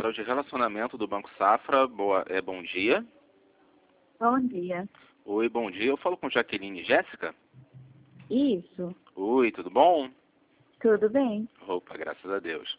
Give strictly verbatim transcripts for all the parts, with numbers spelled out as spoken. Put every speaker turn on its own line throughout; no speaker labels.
Central de Relacionamento do Banco Safra. Boa, é, bom dia.
Bom dia.
Oi, bom dia. Eu falo com Jaqueline e Jéssica?
Isso.
Oi, tudo bom?
Tudo bem.
Opa, graças a Deus.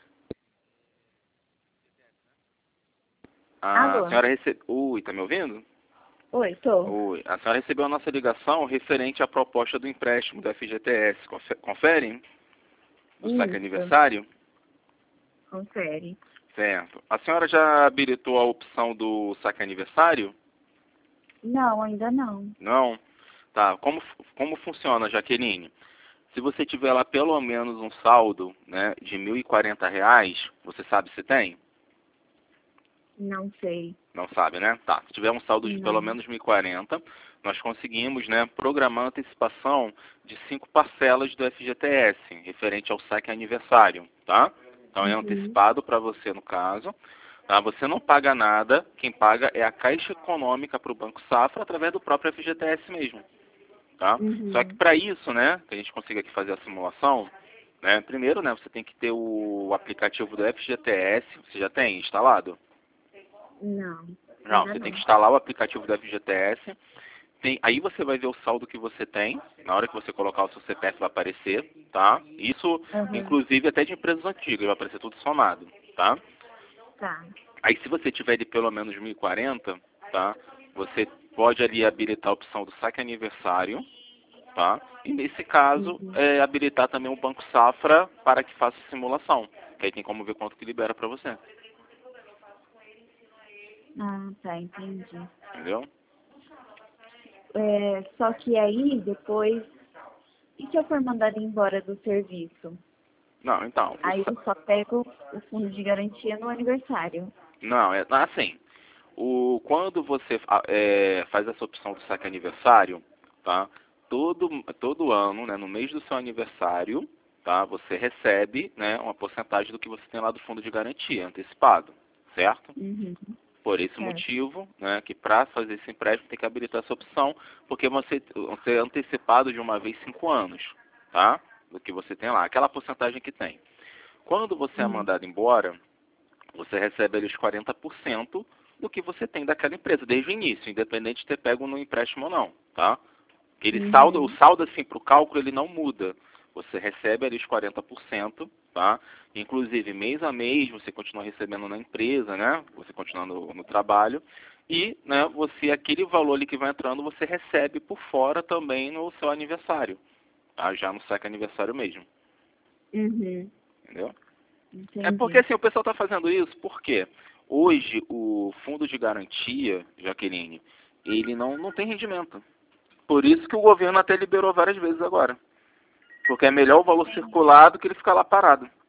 A
Alô?
senhora recebeu... Oi, tá me ouvindo?
Oi, tô.
Oi. A senhora recebeu a nossa ligação referente à proposta do empréstimo do F G T S. Confe- Confere? Do saque
Isso.
aniversário?
Confere.
Certo. A senhora já habilitou a opção do saque aniversário?
Não, ainda não.
Não? Tá. Como, como funciona, Jaqueline? Se você tiver lá pelo menos um saldo, né, de mil e quarenta reais, você sabe se tem?
Não sei.
Não sabe, né? Tá. Se tiver um saldo de pelo
Não.
menos mil e quarenta, nós conseguimos, né, programar a antecipação de cinco parcelas do F G T S, referente ao saque aniversário, tá? Então é
Uhum.
antecipado para você no caso. Tá? Você não paga nada, quem paga é a Caixa Econômica para o Banco Safra através do próprio F G T S mesmo. Tá? Só que
Uhum.
para isso, né, que a gente consiga aqui fazer a simulação, né, primeiro, né, você tem que ter o aplicativo do F G T S, você já tem instalado?
Não.
Não,
Ainda
você tem que
não.
instalar o aplicativo do F G T S, tem, aí você vai ver o saldo que você tem, na hora que você colocar o seu C P F vai aparecer, tá? Isso,
Uhum.
inclusive, até de empresas antigas, vai aparecer tudo somado, tá?
Tá.
Aí se você tiver de pelo menos mil e quarenta, tá? Você pode ali habilitar a opção do saque aniversário, tá? E nesse caso,
Uhum.
é, habilitar também o Banco Safra para que faça simulação, que aí tem como ver quanto que libera para você,
Ah, tá, entendi.
entendeu?
É, só que aí, depois, e se eu for mandada embora do serviço?
Não, então, o
Aí
sa-
eu só pego o fundo de garantia no aniversário.
não, é assim, o, quando você fa- é, faz essa opção do saque aniversário, tá? Todo, todo ano, né, no mês do seu aniversário, tá? Você recebe, né, uma porcentagem do que você tem lá do fundo de garantia antecipado, certo?
Uhum.
Por esse
Certo.
motivo, né, que para fazer esse empréstimo tem que habilitar essa opção, porque você, você é antecipado de uma vez cinco anos, tá? Do que você tem lá, aquela porcentagem que tem. Quando você é
Uhum.
mandado embora, você recebe ali os quarenta por cento do que você tem daquela empresa, desde o início, independente de ter pego no empréstimo ou não, tá? Ele salda, o
Uhum.
saldo assim para o cálculo ele não muda. Você recebe ali os quarenta por cento, tá? Inclusive mês a mês você continua recebendo na empresa, né? Você continua no, no trabalho e, né? Você aquele valor ali que vai entrando você recebe por fora também no seu aniversário, tá? Já no saque aniversário mesmo,
Uhum.
entendeu? É porque
Entendi.
assim o pessoal está fazendo isso porque hoje o fundo de garantia, Jaqueline, ele não não tem rendimento. Por isso que o governo até liberou várias vezes agora. Porque é melhor o valor circulado que ele ficar lá parado.